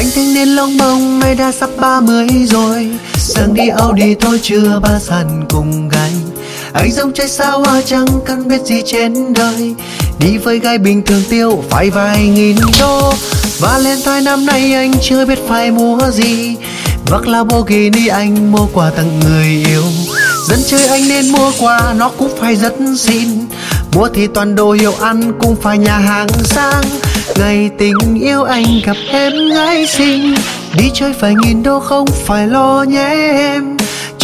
Anh thanh niên lông bông nay đã sắp 30 rồi, sáng đi Audi thôi chưa ba sàn cùng gái. Anh giống trái sao hoa chẳng cần biết gì trên đời, đi với gái bình thường tiêu phải vài nghìn đô. Valentine năm nay anh chưa biết phải mua gì, vác Lamborghini anh mua quà tặng người yêu. Dân chơi anh nên mua quà nó cũng phải rất xịn, mua thì toàn đồ hiệu ăn cũng phải nhà hàng sang. Ngày tình yêu anh gặp em gái xinh, đi chơi phải nghìn đô không phải lo nhé em.